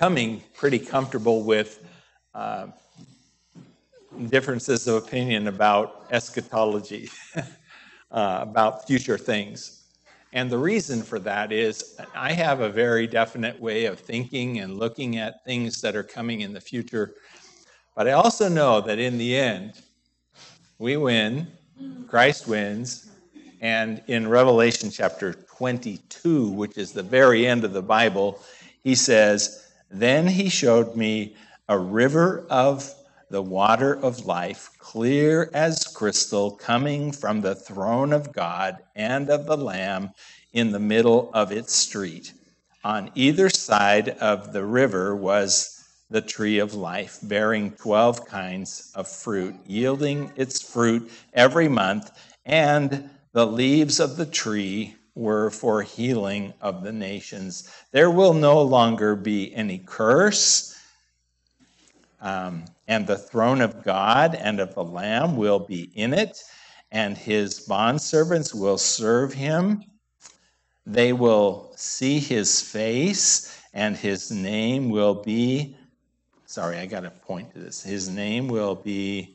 becoming pretty comfortable with differences of opinion about eschatology, about future things. And the reason for that is I have a very definite way of thinking and looking at things that are coming in the future. But I also know that in the end, we win, Christ wins, and in Revelation chapter 22, which is the very end of the Bible, he says, "Then he showed me a river of the water of life, clear as crystal, coming from the throne of God and of the Lamb in the middle of its street. On either side of the river was the tree of life, bearing 12 kinds of fruit, yielding its fruit every month, and the leaves of the tree were for healing of the nations. There will no longer be any curse, and the throne of God and of the Lamb will be in it, and his bondservants will serve him. They will see his face, and his name will be," sorry, I got to point to this. "His name will be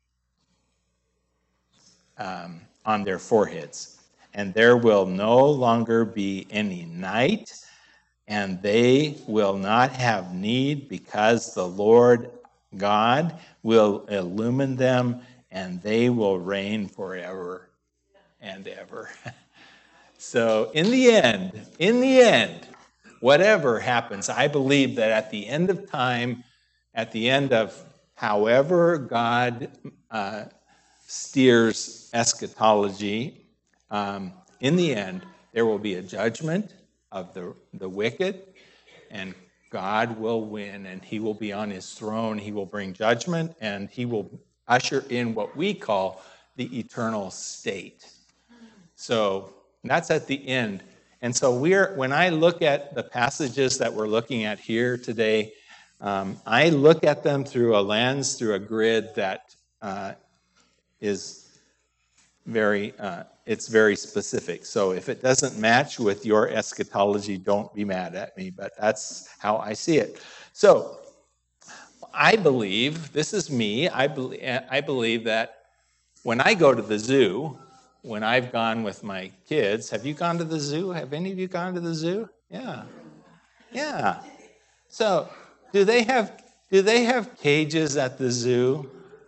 on their foreheads. And there will no longer be any night, and they will not have need, because the Lord God will illumine them, and they will reign forever and ever." So in the end, whatever happens, I believe that at the end of time, at the end of however God steers eschatology, in the end, there will be a judgment of the wicked, and God will win, and he will be on his throne. He will bring judgment, and he will usher in what we call the eternal state. So that's at the end. And so when I look at the passages that we're looking at here today, I look at them through a lens, through a grid that is very, it's very specific. So if it doesn't match with your eschatology, don't be mad at me, but that's how I see it. So I believe, this is me, I believe that when I go to the zoo, when I've gone with my kids, have you gone to the zoo? Have any of you gone to the zoo? Yeah. Yeah. So do they have cages at the zoo?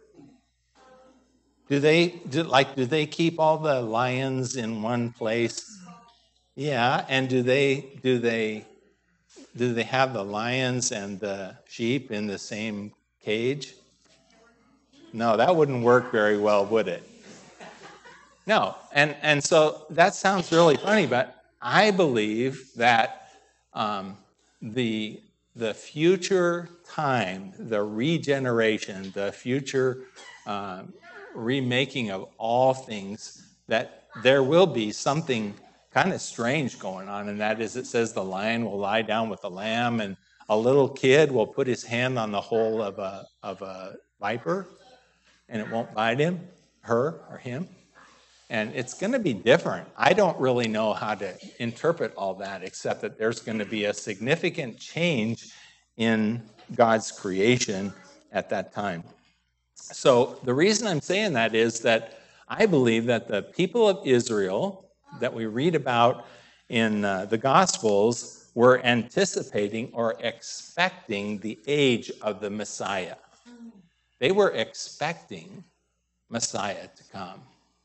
Do they keep all the lions in one place? Yeah, and do they have the lions and the sheep in the same cage? No, that wouldn't work very well, would it? No, and so that sounds really funny, but I believe that the future time, the regeneration, the future remaking of all things, that there will be something kind of strange going on, and that is, it says the lion will lie down with the lamb, and a little kid will put his hand on the hole of a viper, and it won't bite him, her or him. And it's going to be different. I don't really know how to interpret all that, except that there's going to be a significant change in God's creation at that time. So the reason I'm saying that is that I believe that the people of Israel that we read about in the Gospels were anticipating or expecting the age of the Messiah. They were expecting Messiah to come.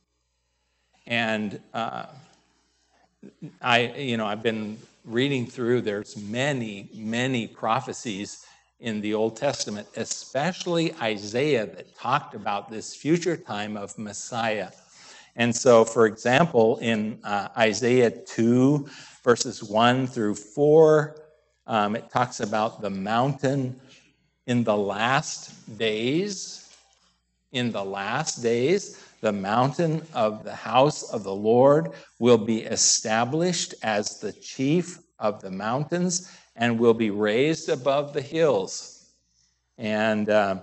And I've been reading through, there's many prophecies in the Old Testament, especially Isaiah, that talked about this future time of Messiah. And so, for example, in Isaiah 2, verses 1 through 4, it talks about the mountain in the last days. In the last days, the mountain of the house of the Lord will be established as the chief of the mountains and will be raised above the hills. And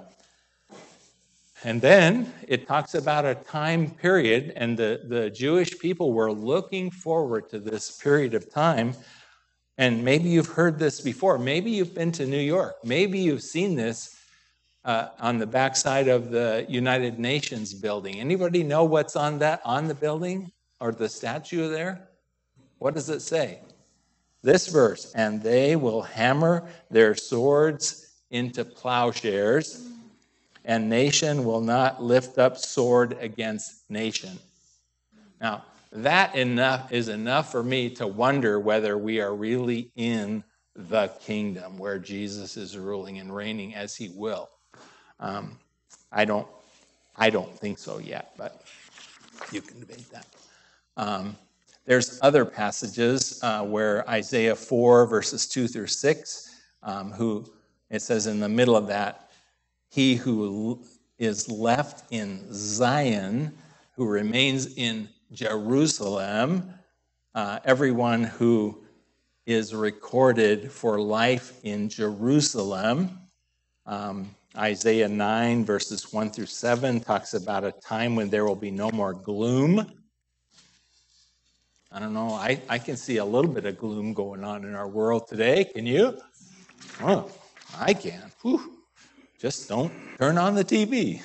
then it talks about a time period, and the Jewish people were looking forward to this period of time And maybe you've heard this before. Maybe you've been to New York. Maybe you've seen this on the backside of the United Nations building. Anybody know what's on the building or the statue there? What does it say? This verse, and they will hammer their swords into plowshares, and nation will not lift up sword against nation. Now, that is enough for me to wonder whether we are really in the kingdom where Jesus is ruling and reigning as he will. I don't think so yet, but you can debate that. There's other passages where Isaiah 4, verses 2 through 6, who it says in the middle of that, he who is left in Zion, who remains in Jerusalem, everyone who is recorded for life in Jerusalem. Isaiah 9, verses 1 through 7, talks about a time when there will be no more gloom. I don't know, I can see a little bit of gloom going on in our world today. Can you? Oh, I can. Whew. Just don't turn on the TV.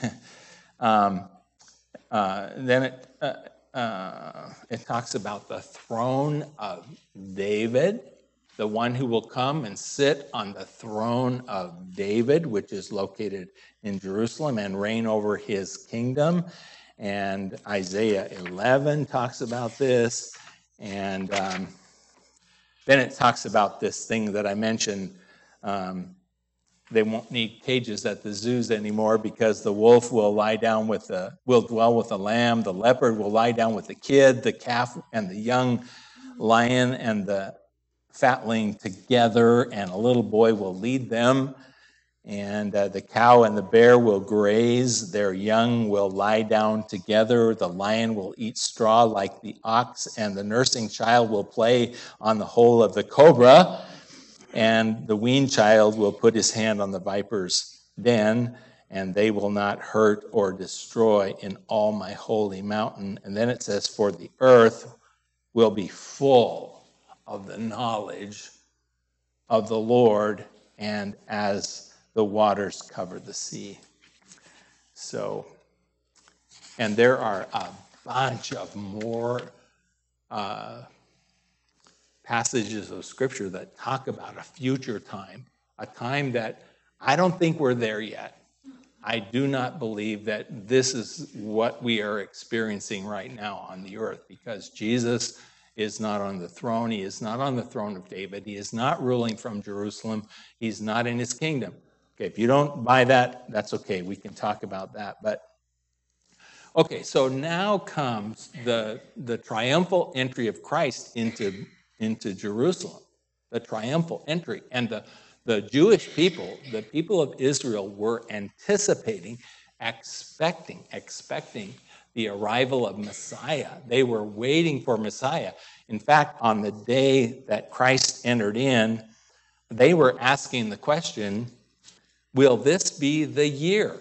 Then it talks about the throne of David, the one who will come and sit on the throne of David, which is located in Jerusalem, and reign over his kingdom. And Isaiah 11 talks about this. And then it talks about this thing that I mentioned. They won't need cages at the zoos anymore because the wolf will dwell with the lamb, the leopard will lie down with the kid, the calf and the young lion and the fatling together, and a little boy will lead them. And the cow and the bear will graze, their young will lie down together, the lion will eat straw like the ox, and the nursing child will play on the hole of the cobra, and the weaned child will put his hand on the viper's den, and they will not hurt or destroy in all my holy mountain. And then it says, for the earth will be full of the knowledge of the Lord, and as the waters cover the sea. So, and there are a bunch of more passages of Scripture that talk about a future time, a time that I don't think we're there yet. I do not believe that this is what we are experiencing right now on the earth, because Jesus is not on the throne. He is not on the throne of David. He is not ruling from Jerusalem. He's not in his kingdom. Okay, if you don't buy that, that's okay. We can talk about that. But okay, so now comes the triumphal entry of Christ into Jerusalem, the triumphal entry. And the Jewish people, the people of Israel, were anticipating, expecting the arrival of Messiah. They were waiting for Messiah. In fact, on the day that Christ entered in, they were asking the question, will this be the year?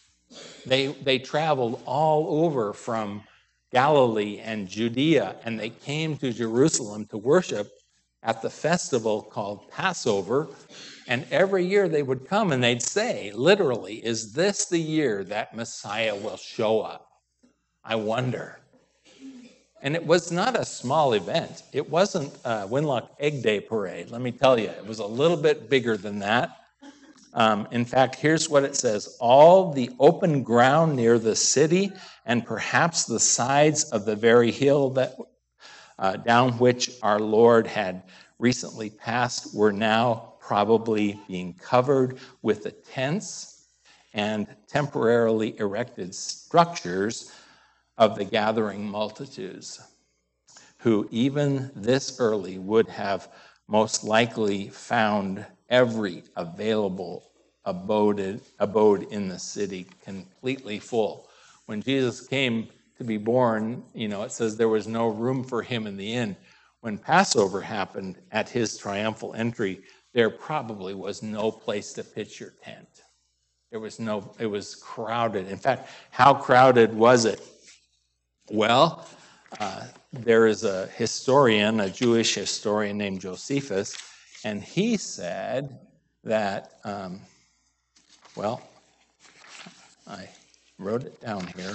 They traveled all over from Galilee and Judea, and they came to Jerusalem to worship at the festival called Passover. And every year they would come and they'd say, literally, is this the year that Messiah will show up? I wonder. And it was not a small event. It wasn't a Winlock Egg Day Parade, let me tell you. It was a little bit bigger than that. In fact, here's what it says. All the open ground near the city and perhaps the sides of the very hill that down which our Lord had recently passed were now probably being covered with the tents and temporarily erected structures of the gathering multitudes, who even this early would have most likely found every available abode in the city completely full. When Jesus came to be born, it says there was no room for him in the inn. When Passover happened at his triumphal entry, there probably was no place to pitch your tent. It was crowded. In fact, how crowded was it? Well, there is a historian, a Jewish historian named Josephus, and he said that, well, I wrote it down here.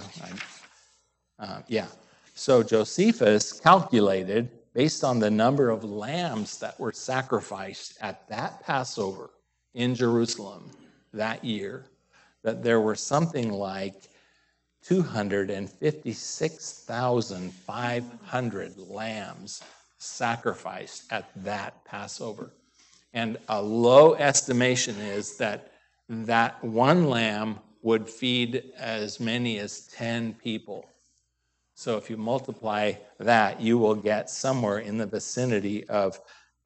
So Josephus calculated, based on the number of lambs that were sacrificed at that Passover in Jerusalem that year, that there were something like 256,500 lambs sacrificed at that Passover. And a low estimation is that one lamb would feed as many as 10 people. So if you multiply that, you will get somewhere in the vicinity of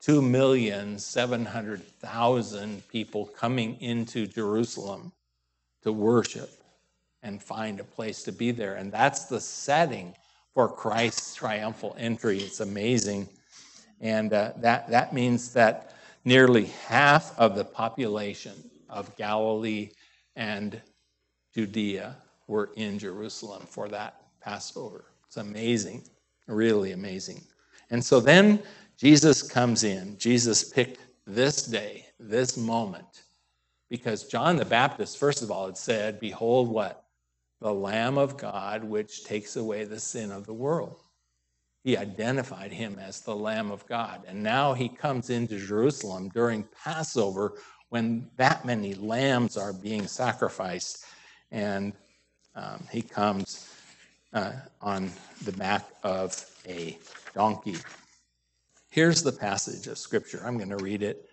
2,700,000 people coming into Jerusalem to worship and find a place to be there. And that's the setting for Christ's triumphal entry. It's amazing. And that means that nearly half of the population of Galilee and Judea were in Jerusalem for that Passover. It's amazing, really amazing. And so then Jesus comes in. Jesus picked this day, this moment, because John the Baptist, first of all, had said, "Behold what? The Lamb of God, which takes away the sin of the world." He identified him as the Lamb of God. And now he comes into Jerusalem during Passover when that many lambs are being sacrificed. And he comes on the back of a donkey. Here's the passage of Scripture. I'm going to read it.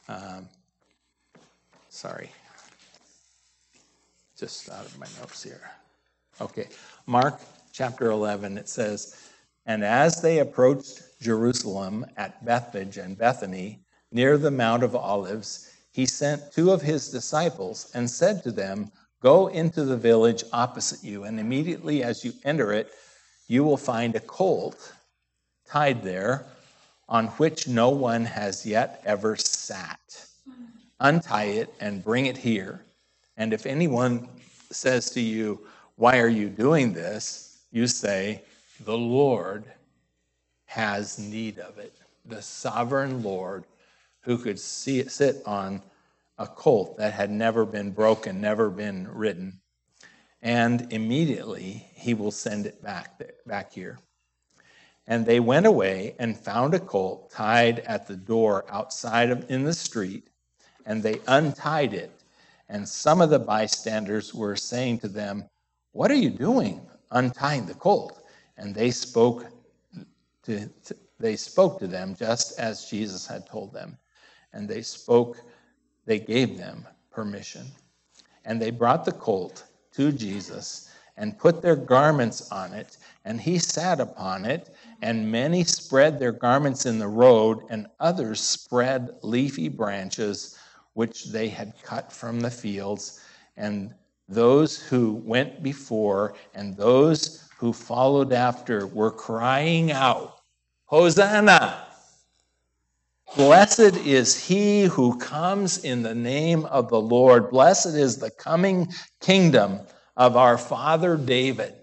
Just out of my notes here. Okay, Mark chapter 11, it says, "And as they approached Jerusalem at Bethphage and Bethany, near the Mount of Olives, he sent two of his disciples and said to them, 'Go into the village opposite you, and immediately as you enter it, you will find a colt tied there, on which no one has yet ever sat. Untie it and bring it here. And if anyone says to you, "Why are you doing this?" you say, "The Lord has need of it." The sovereign Lord who could sit on a colt that had never been broken, never been ridden. And immediately he will send it back here. And they went away and found a colt tied at the door outside in the street, and they untied it. And some of the bystanders were saying to them, "What are you doing, untying the colt?" And they spoke to them just as Jesus had told them. And they gave them permission. And they brought the colt to Jesus and put their garments on it, and he sat upon it. And many spread their garments in the road, and others spread leafy branches which they had cut from the fields. And those who went before and those who followed after were crying out, "Hosanna! Blessed is he who comes in the name of the Lord. Blessed is the coming kingdom of our father David.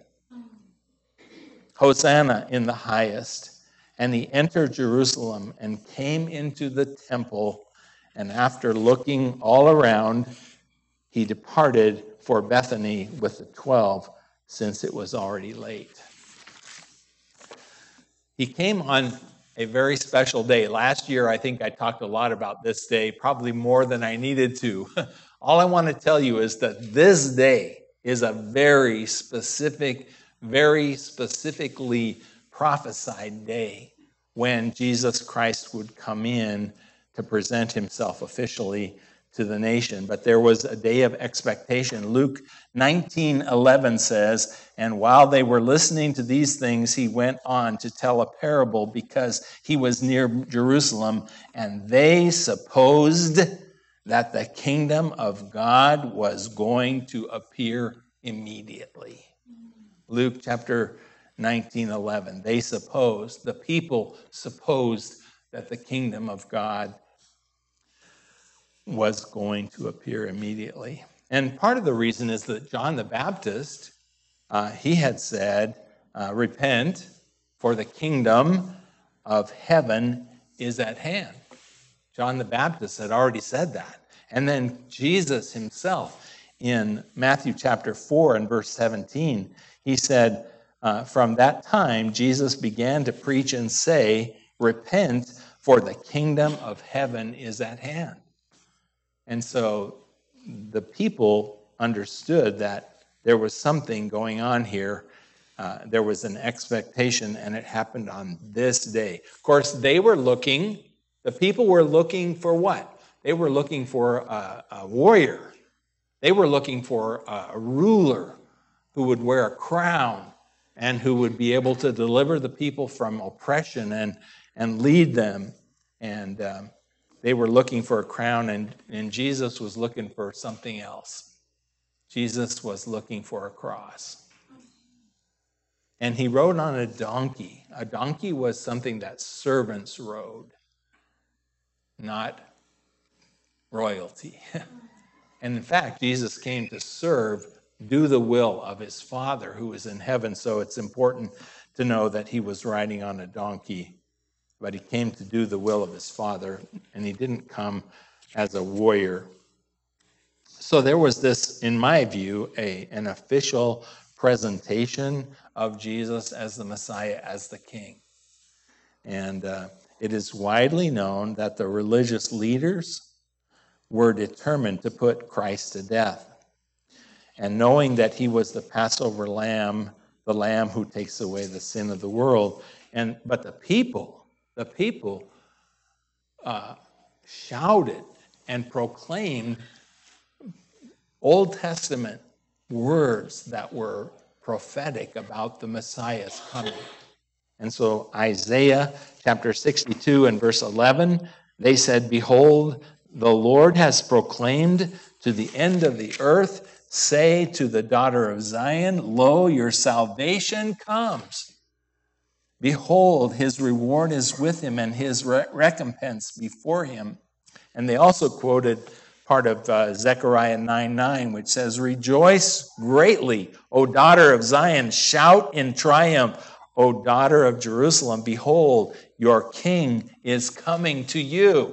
Hosanna in the highest." And he entered Jerusalem and came into the temple. And after looking all around, he departed for Bethany with the 12, since it was already late. He came on a very special day. Last year, I think I talked a lot about this day, probably more than I needed to. All I want to tell you is that this day is a very specific, very specifically prophesied day when Jesus Christ would come in to present himself officially to the nation. But there was a day of expectation. Luke 19:11 says, "And while they were listening to these things, he went on to tell a parable because he was near Jerusalem, and they supposed that the kingdom of God was going to appear immediately." Luke chapter 19:11. The people supposed that the kingdom of God was going to appear immediately. And part of the reason is that John the Baptist, he had said, "Repent, for the kingdom of heaven is at hand. John the Baptist had already said that. And then Jesus himself in Matthew chapter 4 and verse 17, he said, from that time, Jesus began to preach and say, repent, for the kingdom of heaven is at hand. And so the people understood that there was something going on here. There was an expectation, and it happened on this day. Of course, the people were looking for what? They were looking for a warrior. They were looking for a ruler who would wear a crown and who would be able to deliver the people from oppression and lead them. And they were looking for a crown, and Jesus was looking for something else. Jesus was looking for a cross. And he rode on a donkey. A donkey was something that servants rode, not royalty. And in fact, Jesus came to serve, do the will of his Father who is in heaven. So it's important to know that he was riding on a donkey, but he came to do the will of his Father, and he didn't come as a warrior. So there was this, in my view, an official presentation of Jesus as the Messiah, as the King. And it is widely known that the religious leaders were determined to put Christ to death. And knowing that he was the Passover lamb, the lamb who takes away the sin of the world. But the people shouted and proclaimed Old Testament words that were prophetic about the Messiah's coming. And so Isaiah chapter 62 and verse 11, they said, behold, the Lord has proclaimed to the end of the earth, say to the daughter of Zion, lo, your salvation comes. Behold, his reward is with him and his recompense before him. And they also quoted part of Zechariah 9:9, which says, rejoice greatly, O daughter of Zion, shout in triumph, O daughter of Jerusalem, behold, your king is coming to you.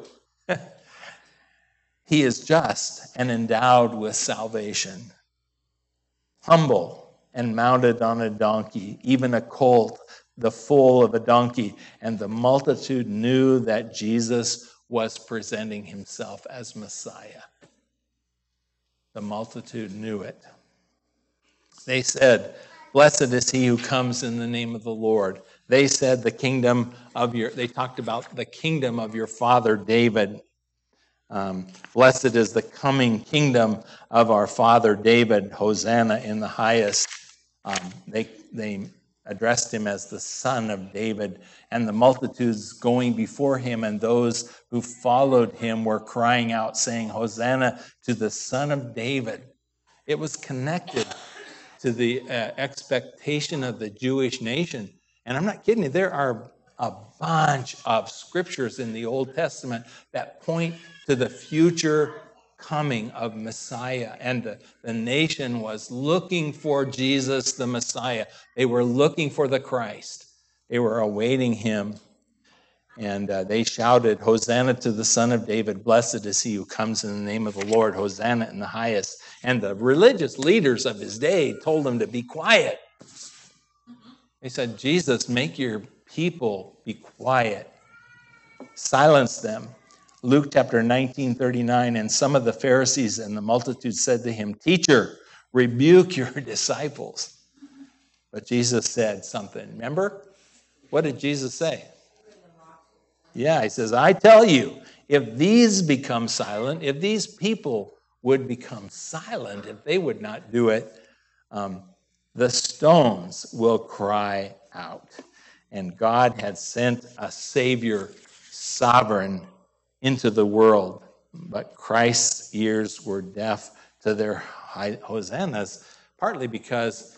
He is just and endowed with salvation, humble and mounted on a donkey, even a colt, the foal of a donkey. And the multitude knew that Jesus was presenting himself as Messiah. The multitude knew it. They said, blessed is he who comes in the name of the Lord. They said they talked about the kingdom of your father David. Blessed is the coming kingdom of our father David. Hosanna in the highest. They addressed him as the son of David, and the multitudes going before him and those who followed him were crying out, saying, Hosanna to the son of David. It was connected to the expectation of the Jewish nation. And I'm not kidding you, there are a bunch of scriptures in the Old Testament that point to the future coming of Messiah. And the nation was looking for Jesus, the Messiah. They were looking for the Christ. They were awaiting him. And they shouted, Hosanna to the Son of David. Blessed is he who comes in the name of the Lord. Hosanna in the highest. And the religious leaders of his day told him to be quiet. They said, Jesus, make your people be quiet. Silence them. Luke chapter 19:39, and some of the Pharisees and the multitude said to him, Teacher, rebuke your disciples. But Jesus said something. Remember? What did Jesus say? Yeah, he says, I tell you, if these become silent, if these people would become silent, if they would not do it, the stones will cry out. And God had sent a Savior, sovereign, into the world, but Christ's ears were deaf to their hosannas, partly because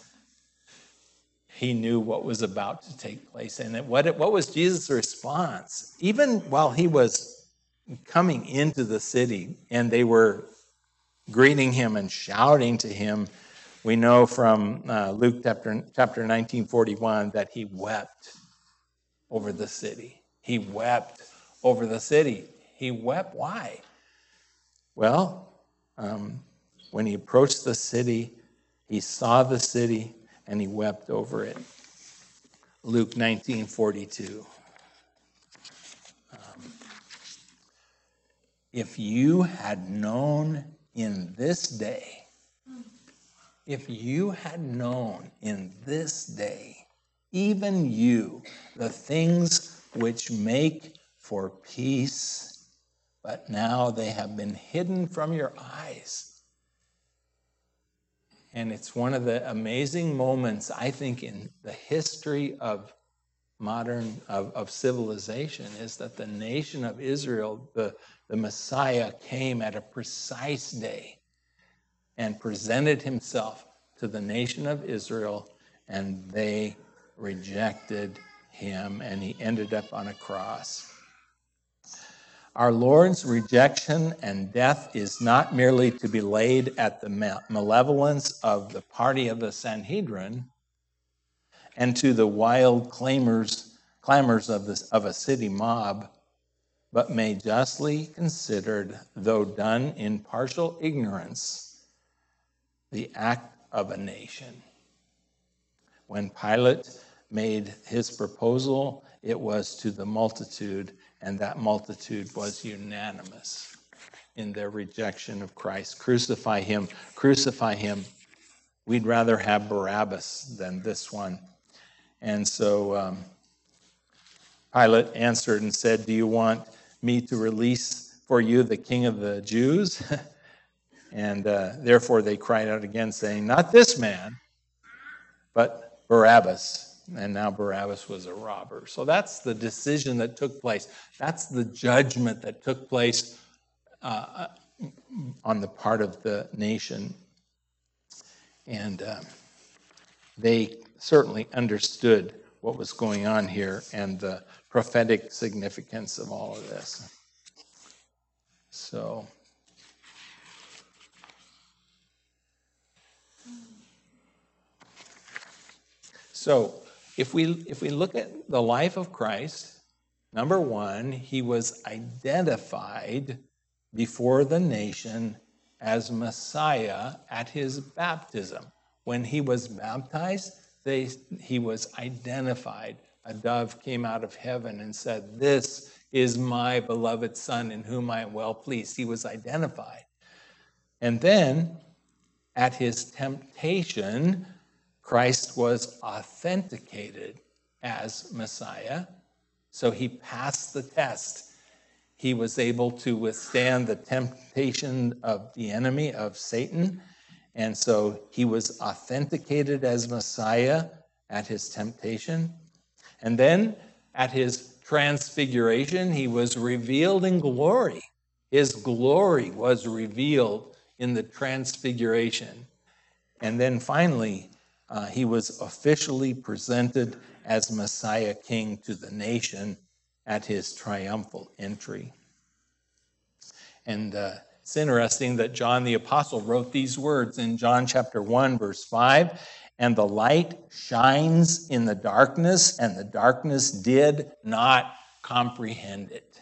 he knew what was about to take place. And what was Jesus' response? Even while he was coming into the city and they were greeting him and shouting to him, we know from Luke chapter 19:41 that he wept. over the city. He wept over the city. He wept. Why? Well, when he approached the city, he saw the city and he wept over it. Luke 19:42. If you had known in this day, if you had known in this day, even you, the things which make for peace, but now they have been hidden from your eyes. And it's one of the amazing moments, I think, in the history of of civilization, is that the nation of Israel, the Messiah, came at a precise day and presented himself to the nation of Israel, and they rejected him, and he ended up on a cross. Our Lord's rejection and death is not merely to be laid at the malevolence of the party of the Sanhedrin and to the wild clamors of a city mob, but may justly considered, though done in partial ignorance, the act of a nation. When Pilate made his proposal, it was to the multitude, and that multitude was unanimous in their rejection of Christ. Crucify him, crucify him. We'd rather have Barabbas than this one. And so Pilate answered and said, do you want me to release for you the king of the Jews? And therefore they cried out again, saying, not this man, but Barabbas. And now Barabbas was a robber. So that's the decision that took place. That's the judgment that took place on the part of the nation. And they certainly understood what was going on here and the prophetic significance of all of this. So if we look at the life of Christ, number one, he was identified before the nation as Messiah at his baptism. When he was baptized, he was identified. A dove came out of heaven and said, this is my beloved Son in whom I am well pleased. He was identified. And then at his temptation, Christ was authenticated as Messiah. So he passed the test. He was able to withstand the temptation of the enemy, of Satan. And so he was authenticated as Messiah at his temptation. And then at his transfiguration, he was revealed in glory. His glory was revealed in the transfiguration. And then finally, he was officially presented as Messiah King to the nation at his triumphal entry. And it's interesting that John the Apostle wrote these words in John chapter 1, verse 5, and the light shines in the darkness, and the darkness did not comprehend it.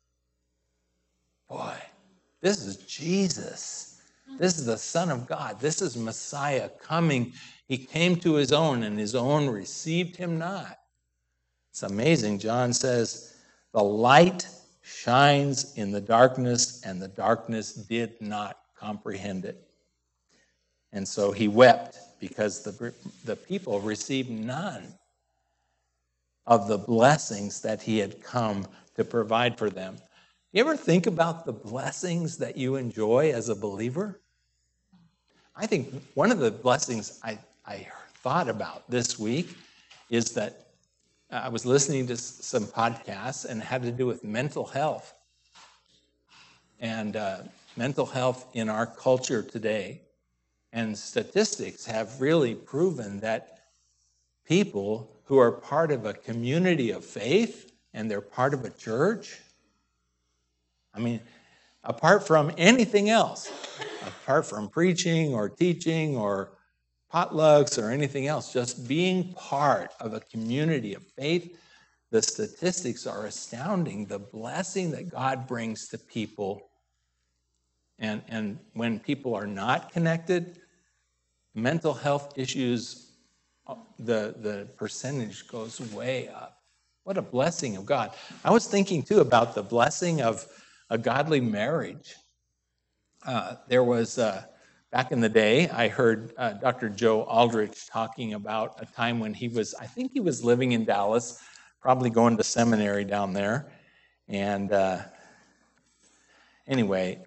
Boy, this is Jesus. This is the Son of God. This is Messiah coming. He came to his own, and his own received him not. It's amazing. John says, the light shines in the darkness, and the darkness did not comprehend it. And so he wept because the people received none of the blessings that he had come to provide for them. You ever think about the blessings that you enjoy as a believer? I think one of the blessings I thought about this week is that I was listening to some podcasts, and it had to do with mental health. And mental health in our culture today. And statistics have really proven that people who are part of a community of faith and they're part of a church, I mean, apart from anything else, apart from preaching or teaching or potlucks or anything else, just being part of a community of faith, the statistics are astounding, the blessing that God brings to people. And when people are not connected, mental health issues, the percentage goes way up. What a blessing of God. I was thinking too about the blessing of a godly marriage. There was, back in the day, I heard Dr. Joe Aldrich talking about a time when I think he was living in Dallas, probably going to seminary down there. And anyway,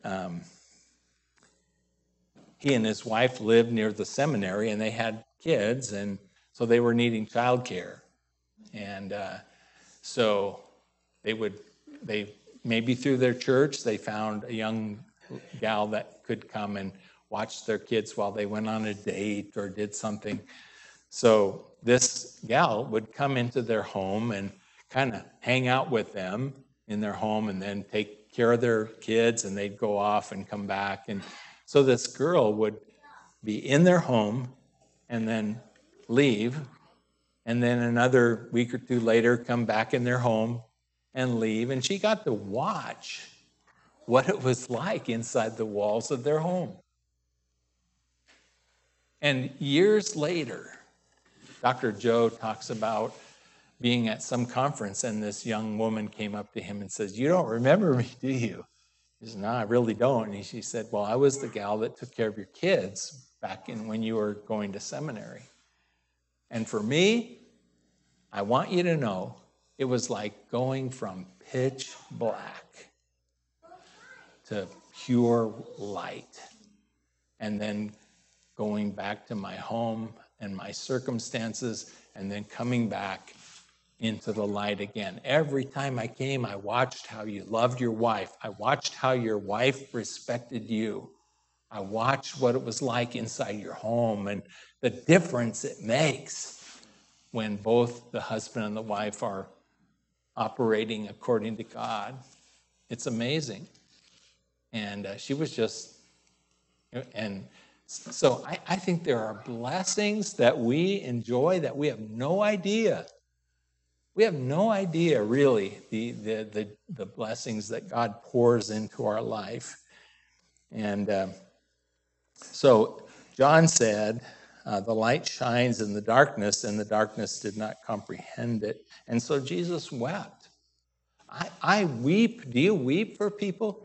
he and his wife lived near the seminary, and they had kids, and so they were needing childcare. And so they maybe through their church, they found a young gal that could come and watch their kids while they went on a date or did something. So this gal would come into their home and kind of hang out with them in their home and then take care of their kids, and they'd go off and come back. And so this girl would be in their home and then leave, and then another week or two later come back in their home and leave. And she got to watch what it was like inside the walls of their home. And years later, Dr. Joe talks about being at some conference, and this young woman came up to him and says, "You don't remember me, do you?" He said, "No, I really don't." And she said, "Well, I was the gal that took care of your kids back in when you were going to seminary. And for me, I want you to know, it was like going from pitch black to pure light, and then going back to my home and my circumstances, and then coming back into the light again. Every time I came, I watched how you loved your wife. I watched how your wife respected you. I watched what it was like inside your home and the difference it makes when both the husband and the wife are operating according to God. It's amazing." And she was just, and so I think there are blessings that we enjoy that we have no idea. We have no idea, really, the blessings that God pours into our life. And so John said, the light shines in the darkness, and the darkness did not comprehend it. And so Jesus wept. I weep. Do you weep for people?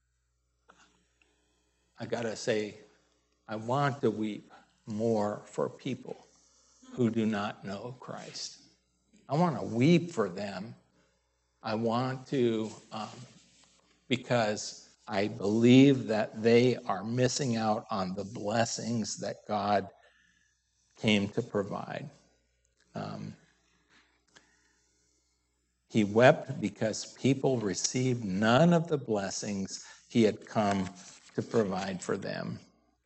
I got to say, I want to weep more for people who do not know Christ. I want to weep for them. I want to, because I believe that they are missing out on the blessings that God came to provide. He wept because people received none of the blessings he had come to provide for them.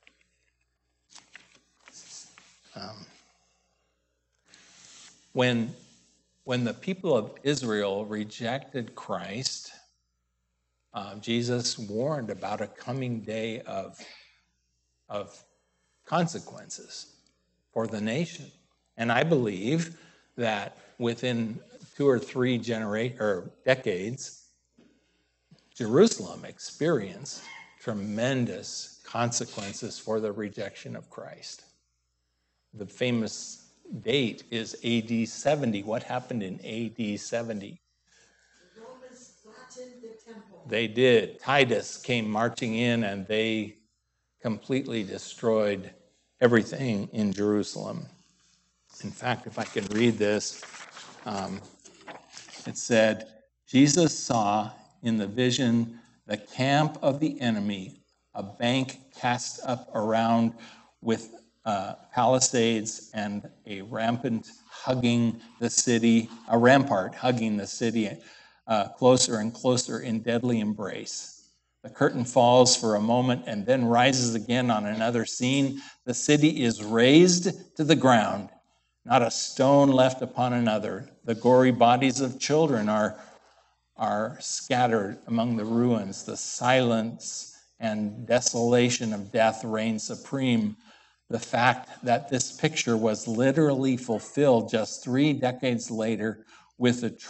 When the people of Israel rejected Christ, Jesus warned about a coming day of consequences for the nation. And I believe that within 2 or 3 decades, Jerusalem experienced tremendous consequences for the rejection of Christ. The famous date is AD 70. What happened in AD 70? The Romans flattened the temple. They did. Titus came marching in, and they completely destroyed everything in Jerusalem. In fact, if I can read this, it said, Jesus saw in the vision the camp of the enemy, a bank cast up around with palisades and a rampart hugging the city closer and closer in deadly embrace. The curtain falls for a moment and then rises again on another scene. The city is razed to the ground, not a stone left upon another. The gory bodies of children are scattered among the ruins. The silence and desolation of death reign supreme. The fact that this picture was literally fulfilled just 3 decades later with the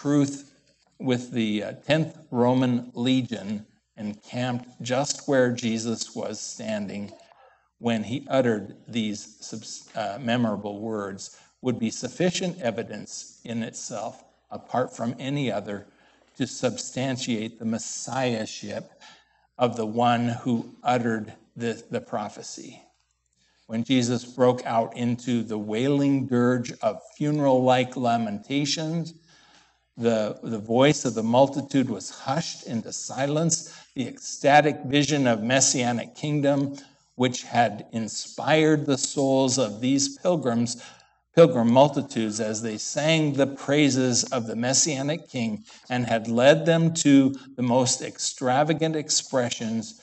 10th Roman Legion encamped just where Jesus was standing when he uttered these memorable words would be sufficient evidence in itself, apart from any other, to substantiate the messiahship of the one who uttered the prophecy. When Jesus broke out into the wailing dirge of funeral-like lamentations, the voice of the multitude was hushed into silence. The ecstatic vision of messianic kingdom, which had inspired the souls of these pilgrim multitudes as they sang the praises of the messianic king and had led them to the most extravagant expressions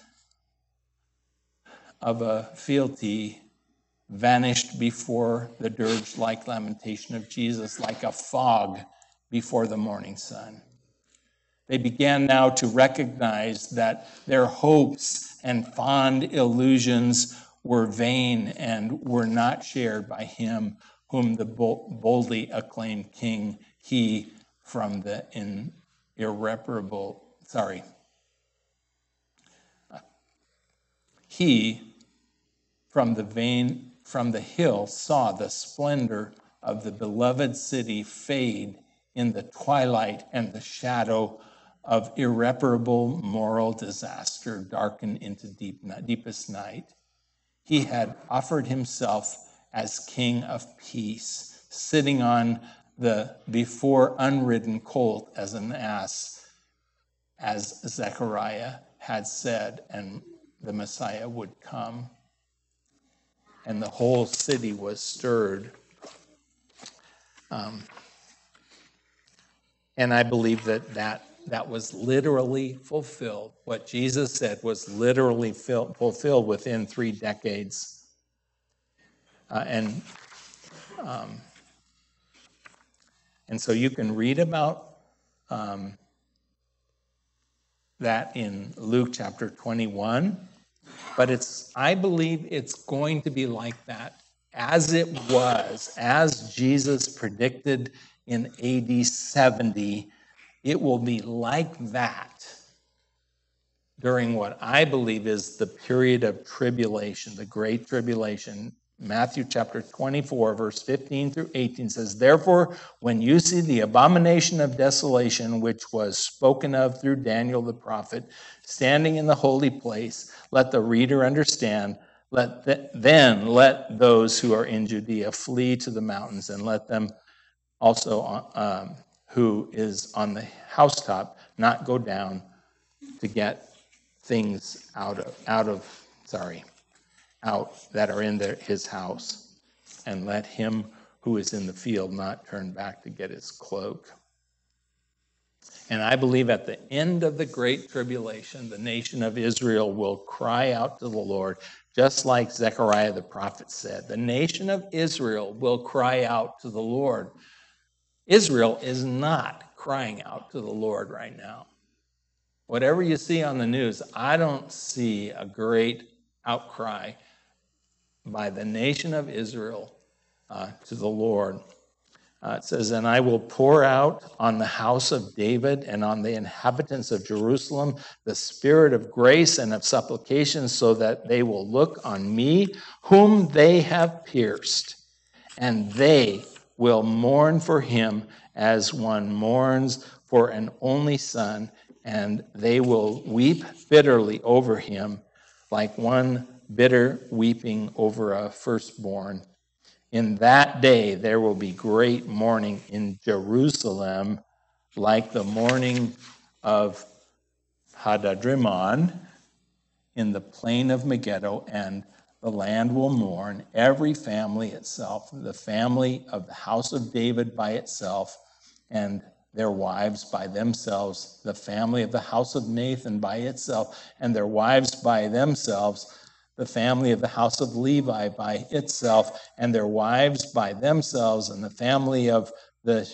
of a fealty, vanished before the dirge-like lamentation of Jesus like a fog before the morning sun. They began now to recognize that their hopes and fond illusions were vain and were not shared by him whom the boldly acclaimed king, he from the from the hill saw the splendor of the beloved city fade in the twilight, and the shadow of irreparable moral disaster darken into deepest night. He had offered himself as King of Peace, sitting on the before unridden colt as an ass, as Zechariah had said, and the Messiah would come. And the whole city was stirred. And I believe that was literally fulfilled. What Jesus said was literally fulfilled within 3 decades. And so you can read about that in Luke chapter 21. But I believe it's going to be like that, as it was, as Jesus predicted in AD 70, it will be like that during what I believe is the period of tribulation, the Great Tribulation. Matthew chapter 24, verse 15 through 18 says, "Therefore, when you see the abomination of desolation, which was spoken of through Daniel the prophet, standing in the holy place, let the reader understand. Then let those who are in Judea flee to the mountains, and let them also who is on the housetop not go down to get things out that are in his house, and let him who is in the field not turn back to get his cloak." And I believe at the end of the Great Tribulation, the nation of Israel will cry out to the Lord, just like Zechariah the prophet said. The nation of Israel will cry out to the Lord. Israel is not crying out to the Lord right now. Whatever you see on the news, I don't see a great outcry by the nation of Israel to the Lord. It says, "And I will pour out on the house of David and on the inhabitants of Jerusalem the spirit of grace and of supplication, so that they will look on me, whom they have pierced, and they will mourn for him as one mourns for an only son, and they will weep bitterly over him, like one bitter weeping over a firstborn. In that day there will be great mourning in Jerusalem, like the mourning of Hadadrimmon in the plain of Megiddo, and the land will mourn, every family itself, the family of the house of David by itself, and their wives by themselves, the family of the house of Nathan by itself, and their wives by themselves, the family of the house of Levi by itself, and their wives by themselves, and the family of the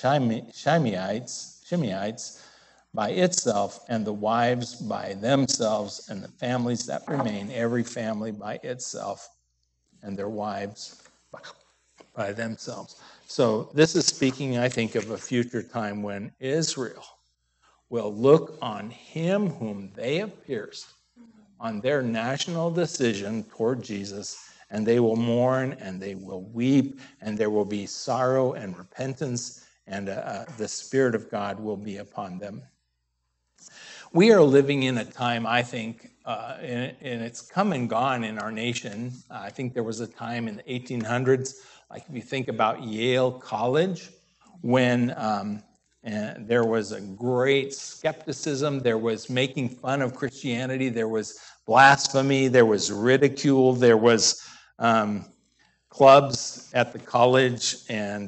Shimeites by itself, and the wives by themselves, and the families that remain, every family by itself, and their wives by themselves. So this is speaking, I think, of a future time when Israel will look on him whom they have pierced, on their national decision toward Jesus, and they will mourn and they will weep, and there will be sorrow and repentance, and the Spirit of God will be upon them. We are living in a time, I think, and it's come and gone in our nation. I think there was a time in the 1800s, like if you think about Yale College, when and there was a great skepticism, there was making fun of Christianity, there was blasphemy, there was ridicule, there was clubs at the college, and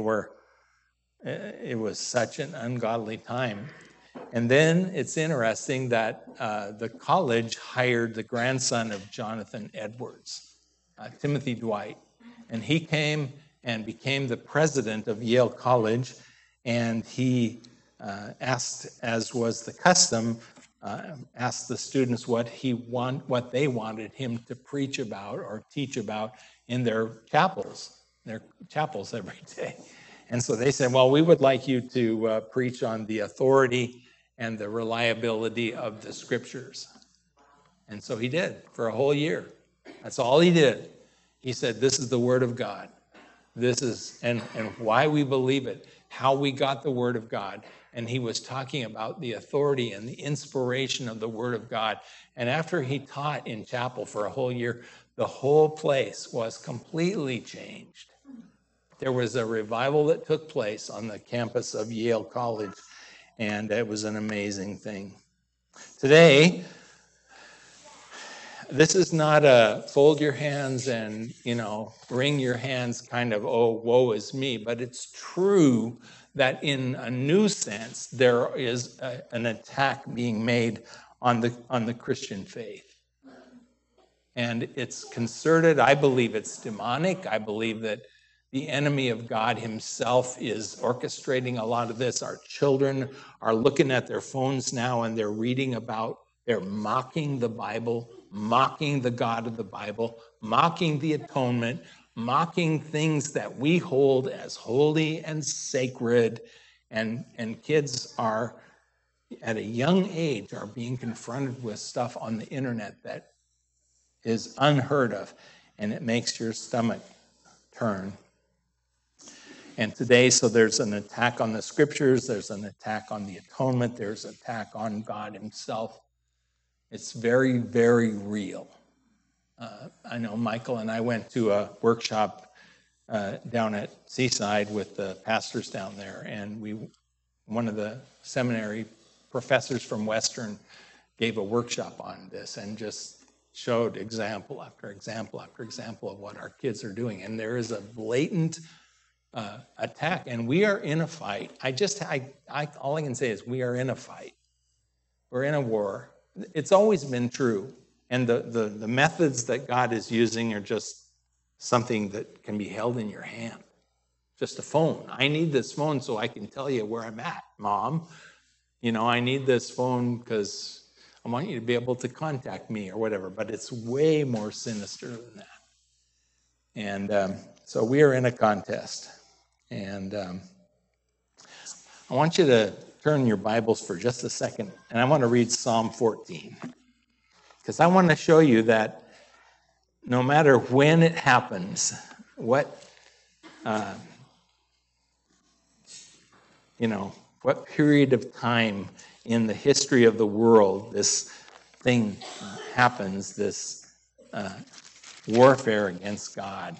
it was such an ungodly time. And then it's interesting that the college hired the grandson of Jonathan Edwards, Timothy Dwight. And he came and became the president of Yale College. And he asked, as was the custom, asked the students what they wanted him to preach about or teach about in their chapels every day. And so they said, well, we would like you to preach on the authority and the reliability of the scriptures. And so he did for a whole year. That's all he did. He said, this is the word of God. This is, and why we believe it, how we got the word of God. And he was talking about the authority and the inspiration of the word of God. And after he taught in chapel for a whole year, the whole place was completely changed. There was a revival that took place on the campus of Yale College, and it was an amazing thing. Today, this is not a fold your hands and, wring your hands kind of, oh, woe is me, but it's true that in a new sense, there is an attack being made on the Christian faith. And it's concerted. I believe it's demonic. I believe that the enemy of God himself is orchestrating a lot of this. Our children are looking at their phones now and they're mocking the Bible, mocking the God of the Bible, mocking the atonement, mocking things that we hold as holy and sacred. And kids are, at a young age, are being confronted with stuff on the internet that is unheard of, and it makes your stomach turn. And today, so there's an attack on the scriptures, there's an attack on the atonement, there's an attack on God himself. It's very, very real. I know Michael and I went to a workshop down at Seaside with the pastors down there, and one of the seminary professors from Western gave a workshop on this and just showed example after example after example of what our kids are doing. And there is a blatant attack, and we are in a fight. All I can say is we are in a fight. We're in a war. It's always been true, and the methods that God is using are just something that can be held in your hand. Just a phone. I need this phone so I can tell you where I'm at, Mom. I need this phone because I want you to be able to contact me or whatever, but it's way more sinister than that. And so we are in a contest. And I want you to turn your Bibles for just a second, and I want to read Psalm 14. Because I want to show you that no matter when it happens, what period of time in the history of the world this thing happens, this warfare against God.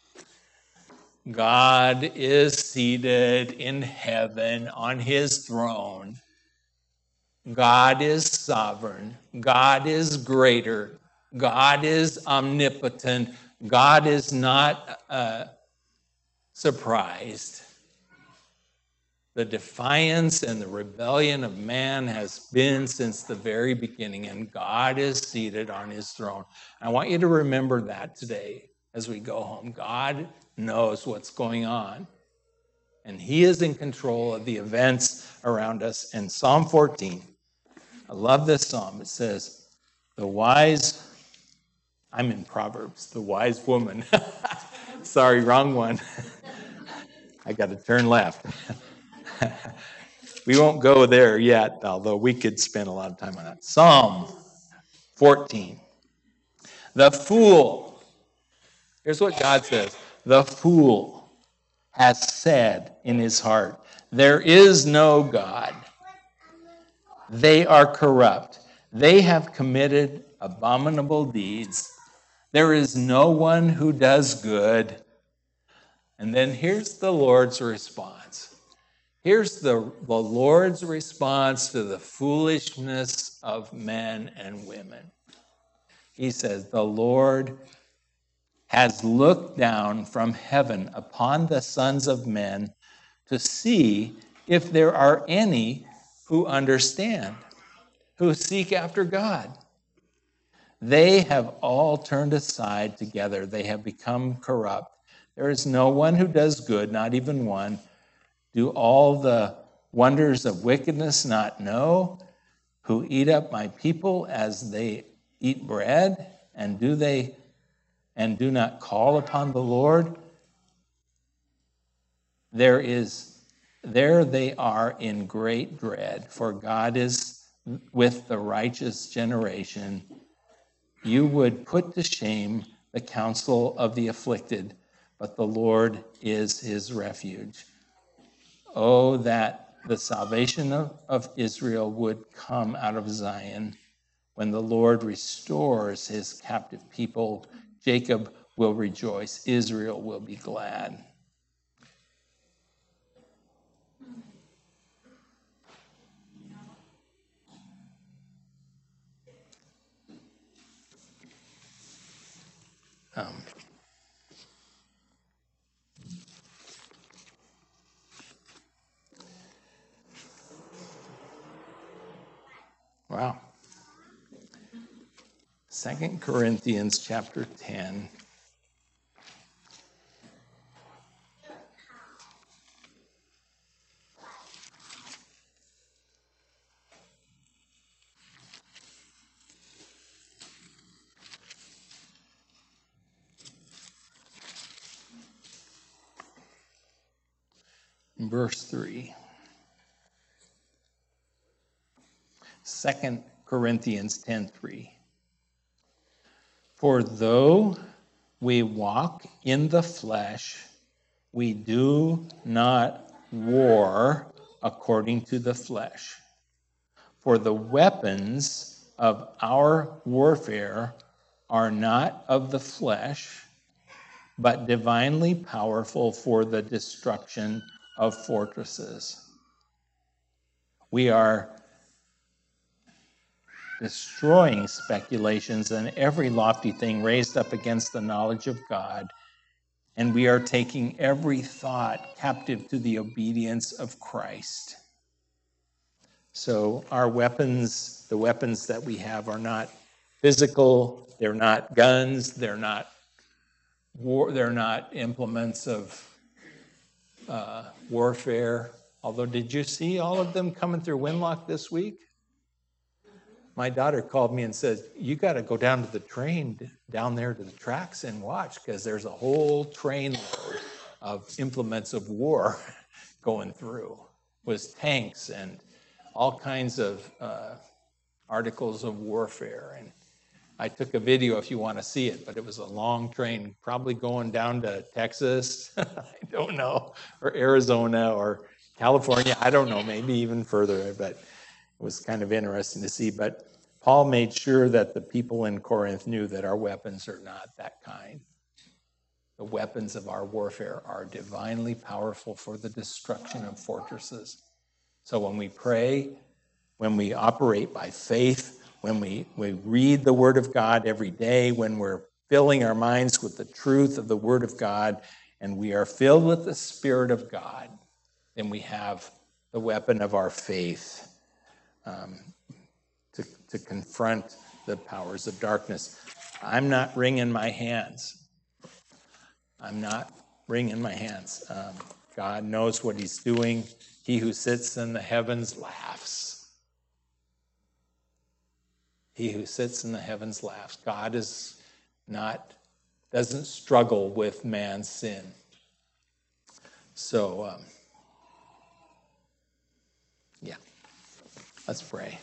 God is seated in heaven on his throne. God is sovereign. God is greater. God is omnipotent. God is not surprised. The defiance and the rebellion of man has been since the very beginning, and God is seated on his throne. I want you to remember that today as we go home. God knows what's going on, and he is in control of the events around us. And Psalm 14, I love this psalm. It says, I'm in Proverbs, the wise woman. Sorry, wrong one. I got to turn left. We won't go there yet, although we could spend a lot of time on that. Psalm 14. The fool, here's what God says. The fool has said in his heart, there is no God. They are corrupt. They have committed abominable deeds. There is no one who does good. And then here's the Lord's response. Here's the Lord's response to the foolishness of men and women. He says, the Lord has looked down from heaven upon the sons of men to see if there are any who understand, who seek after God. They have all turned aside together. They have become corrupt. There is no one who does good, not even one. Do all the wonders of wickedness not know? Who eat up my people as they eat bread, and do not call upon the Lord? There they are in great dread, for God is with the righteous generation. You would put to shame the counsel of the afflicted, but the Lord is his refuge. Oh, that the salvation of Israel would come out of Zion. When the Lord restores his captive people, Jacob will rejoice, Israel will be glad. Wow. 2 Corinthians chapter 10. Verse 3. 2 Corinthians 10:3. For though we walk in the flesh, we do not war according to the flesh. For the weapons of our warfare are not of the flesh, but divinely powerful for the destruction of fortresses. We are destroying speculations and every lofty thing raised up against the knowledge of God, and we are taking every thought captive to the obedience of Christ. So our weapons, the weapons that we have, are not physical, they're not guns, they're not implements of warfare. Although, did you see all of them coming through Winlock this week? My daughter called me and said, you got to go down to the train, down there to the tracks and watch, because there's a whole trainload of implements of war going through with tanks and all kinds of articles of warfare. And I took a video if you want to see it, but it was a long train, probably going down to Texas, I don't know, or Arizona or California, I don't know, maybe even further, but it was kind of interesting to see. But Paul made sure that the people in Corinth knew that our weapons are not that kind. The weapons of our warfare are divinely powerful for the destruction of fortresses. So when we pray, when we operate by faith, when we read the Word of God every day, when we're filling our minds with the truth of the Word of God, and we are filled with the Spirit of God, then we have the weapon of our faith to confront the powers of darkness. I'm not wringing my hands. I'm not wringing my hands. God knows what he's doing. He who sits in the heavens laughs. He who sits in the heavens laughs. God is not doesn't struggle with man's sin. So, yeah, let's pray.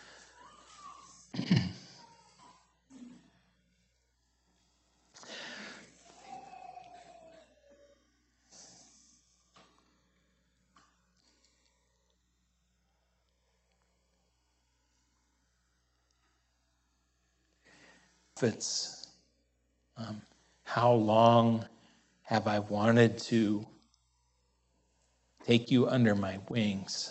It's how long have I wanted to take you under my wings,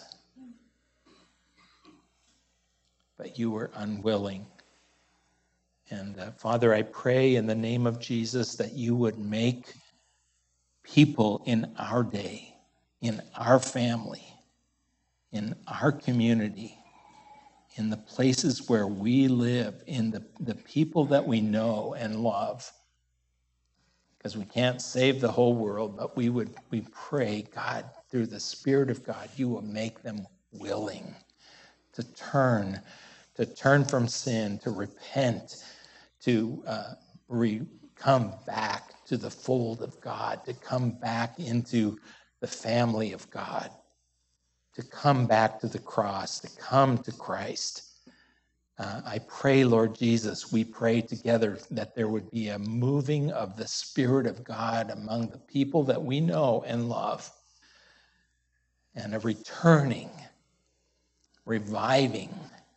but you were unwilling. And Father, I pray in the name of Jesus that you would make people in our day, in our family, in our community, in the places where we live, in the people that we know and love, because we can't save the whole world, but we pray, God, through the Spirit of God, you will make them willing to turn from sin, to repent, to come back to the fold of God, to come back into the family of God, to come back to the cross, to come to Christ. I pray, Lord Jesus, we pray together that there would be a moving of the Spirit of God among the people that we know and love, and a returning, reviving,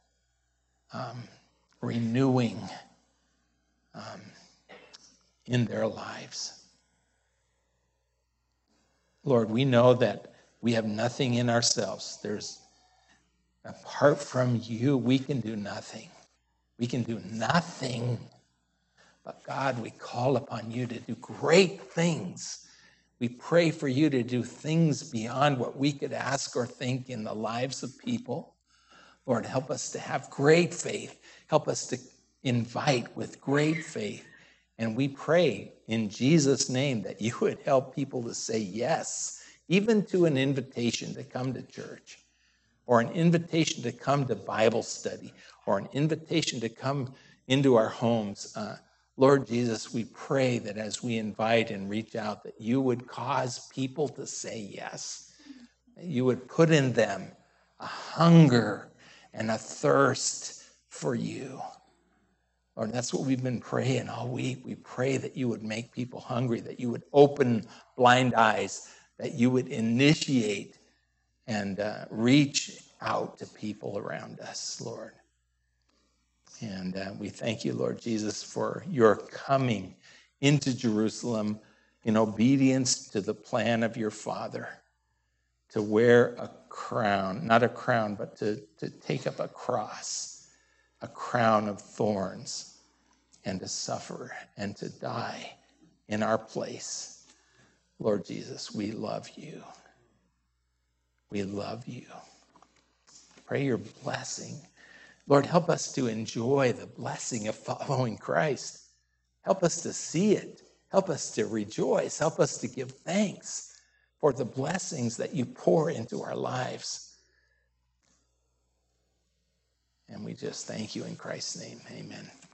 renewing in their lives. Lord, we know that we have nothing in ourselves. Apart from you, we can do nothing. We can do nothing. But God, we call upon you to do great things. We pray for you to do things beyond what we could ask or think in the lives of people. Lord, help us to have great faith. Help us to invite with great faith. And we pray in Jesus' name that you would help people to say yes, even to an invitation to come to church, or an invitation to come to Bible study, or an invitation to come into our homes. Lord Jesus, we pray that as we invite and reach out, that you would cause people to say yes. That you would put in them a hunger and a thirst for you. Lord, that's what we've been praying all week. We pray that you would make people hungry, that you would open blind eyes, that you would initiate and reach out to people around us, Lord. And we thank you, Lord Jesus, for your coming into Jerusalem in obedience to the plan of your Father, to wear a crown, not a crown, but to take up a cross, a crown of thorns, and to suffer and to die in our place. Lord Jesus, we love you. We love you. Pray your blessing. Lord, help us to enjoy the blessing of following Christ. Help us to see it. Help us to rejoice. Help us to give thanks for the blessings that you pour into our lives. And we just thank you in Christ's name. Amen.